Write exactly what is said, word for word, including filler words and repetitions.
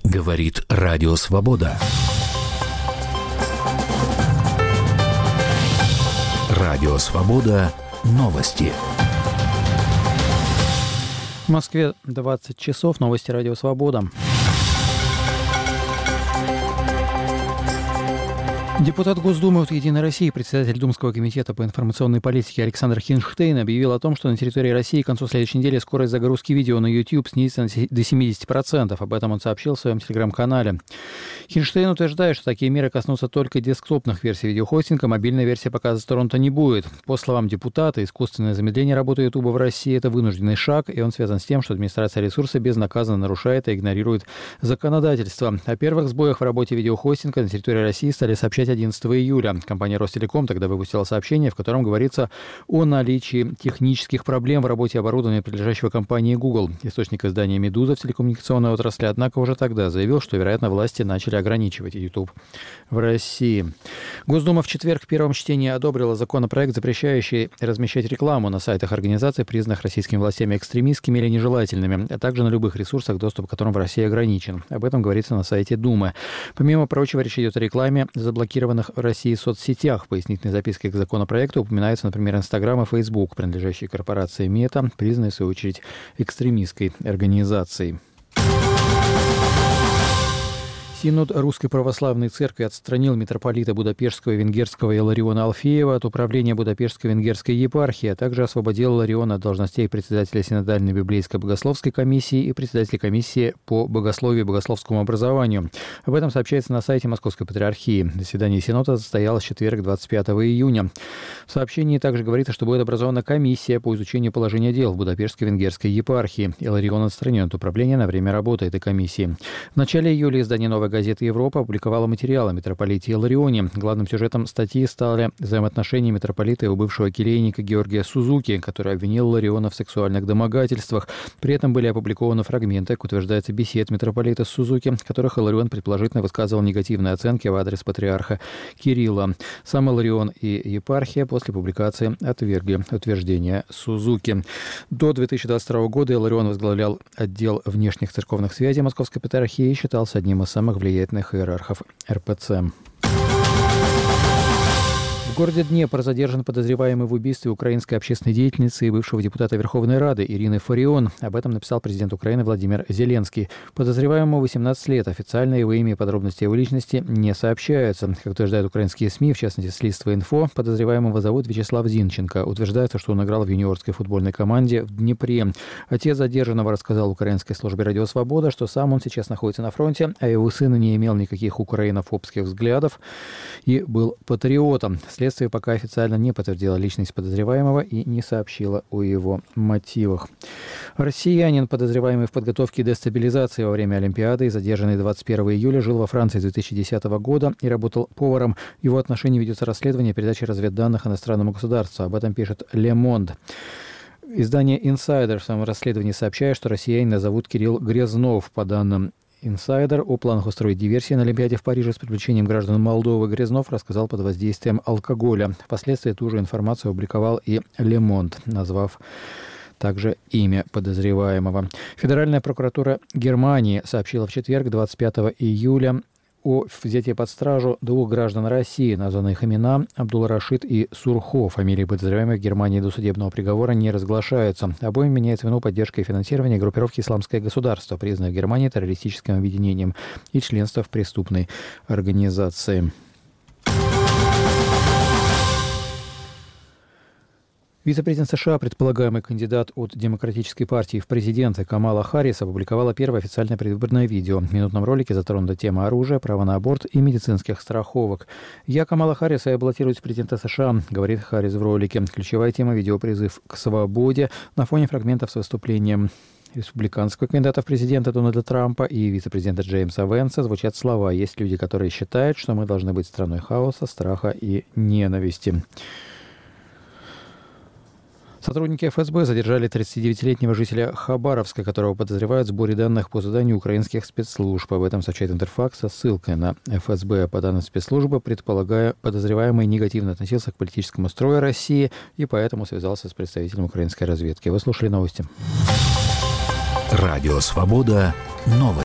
Говорит Радио Свобода. Радио Свобода. Новости. В Москве двадцать часов. Новости Радио Свобода. Депутат Госдумы от «Единой России», председатель Думского комитета по информационной политике Александр Хинштейн объявил о том, что на территории России к концу следующей недели скорость загрузки видео на YouTube снизится до семьдесят процентов. Об этом он сообщил в своем телеграм-канале. Хинштейн утверждает, что такие меры коснутся только десктопных версий видеохостинга, мобильная версия показа с торрента не будет. По словам депутата, искусственное замедление работы YouTube в России – это вынужденный шаг, и он связан с тем, что администрация ресурса безнаказанно нарушает и игнорирует законодательство. О первых сбоях в работе видеохостинга на территории России стали сообщать одиннадцатого июля. Компания Ростелеком тогда выпустила сообщение, в котором говорится о наличии технических проблем в работе оборудования, прилежащего компании Google. Источник издания «Медуза» в телекоммуникационной отрасли, однако, уже тогда заявил, что, вероятно, власти начали ограничивать YouTube в России. Госдума в четверг в первом чтении одобрила законопроект, запрещающий размещать рекламу на сайтах организаций, признанных российскими властями экстремистскими или нежелательными, а также на любых ресурсах, доступ к которым в России ограничен. Об этом говорится на сайте Думы. Помимо прочего, речь идет о рекламе заблокированных в России соцсетях. В пояснительной записке к законопроекту упоминается, например, Инстаграм и Фейсбук, принадлежащие корпорации Мета, признанной, в свою очередь, экстремистской организацией. Синод Русской Православной Церкви отстранил митрополита Будапештского и Венгерского Илариона Алфеева от управления Будапештской Венгерской епархии, а также освободил Илариона от должностей председателя Синодальной Библейской Богословской комиссии и председателя комиссии по богословию и богословскому образованию. Об этом сообщается на сайте Московской Патриархии. Заседание Синода состоялось в четверг, двадцать пятого июня. В сообщении также говорится, что будет образована комиссия по изучению положения дел в Будапештской Венгерской епархии. Иларион отстранен от управления на время работы этой комиссии. В начале июля издание «Новая газета Европа» опубликовала материалы о митрополите Иларионе. Главным сюжетом статьи стали взаимоотношения митрополита и его бывшего келейника Георгия Сузуки, который обвинил Илариона в сексуальных домогательствах. При этом были опубликованы фрагменты, как утверждается, бесед митрополита с Сузуки, в которых Иларион предположительно высказывал негативные оценки в адрес патриарха Кирилла. Сам Иларион и епархия после публикации отвергли утверждения Сузуки. До две тысячи двадцать второго года Иларион возглавлял отдел внешних церковных связей Московской Патриархии и считался одним из самых влиятельных иерархов эр пэ цэ. В городе Днепр задержан подозреваемый в убийстве украинской общественной деятельницы и бывшего депутата Верховной Рады Ирины Фарион. Об этом написал президент Украины Владимир Зеленский. Подозреваемому восемнадцать лет. Официально его имя и подробности его личности не сообщаются. Как утверждают украинские СМИ, в частности, Слідство.Інфо, подозреваемого зовут Вячеслав Зинченко. Утверждается, что он играл в юниорской футбольной команде в Днепре. Отец задержанного рассказал украинской службе «Радио Свобода», что сам он сейчас находится на фронте, а его сын не имел никаких украинофобских взглядов и был патриотом. Следствие пока официально не подтвердило личность подозреваемого и не сообщило о его мотивах. Россиянин, подозреваемый в подготовке дестабилизации во время Олимпиады и задержанный двадцать первого июля, жил во Франции с две тысячи десятого года и работал поваром. В его отношении ведется расследование передачи разведданных иностранному государству. Об этом пишет «Ле Монд». Издание «Инсайдер» в своем расследовании сообщает, что россиянина зовут Кирилл Грязнов. По данным «Инсайдер», о планах устроить диверсии на Олимпиаде в Париже с привлечением граждан Молдовы Грязнов рассказал под воздействием алкоголя. Впоследствии ту же информацию опубликовал и «Ле Монд», назвав также имя подозреваемого. Федеральная прокуратура Германии сообщила в четверг, двадцать пятого июля, о взятии под стражу двух граждан России. Названы их имена Абдул-Рашид и Сурхо. Фамилии подозреваемых в Германии до судебного приговора не разглашаются. Обоим меняется вину поддержка и финансирование группировки «Исламское государство», признанной в Германии террористическим объединением, и членство в преступной организации. Вице-президент США, предполагаемый кандидат от Демократической партии в президенты Камала Харрис, опубликовала первое официальное предвыборное видео. В минутном ролике затронута тема оружия, права на аборт и медицинских страховок. «Я Камала Харрис, и я баллотируюсь в президента США», — говорит Харрис в ролике. Ключевая тема видео — призыв к свободе на фоне фрагментов с выступлением республиканского кандидата в президенты Дональда Трампа и вице-президента Джеймса Венса звучат слова: «Есть люди, которые считают, что мы должны быть страной хаоса, страха и ненависти». Сотрудники эф эс бэ задержали тридцатидевятилетнего жителя Хабаровска, которого подозревают в сборе данных по заданию украинских спецслужб. Об этом сообщает Интерфакс со ссылкой на эф эс бэ. По данным спецслужбы, предполагая, подозреваемый негативно относился к политическому строю России и поэтому связался с представителем украинской разведки. Вы слушали новости. Радио Свобода. Новости.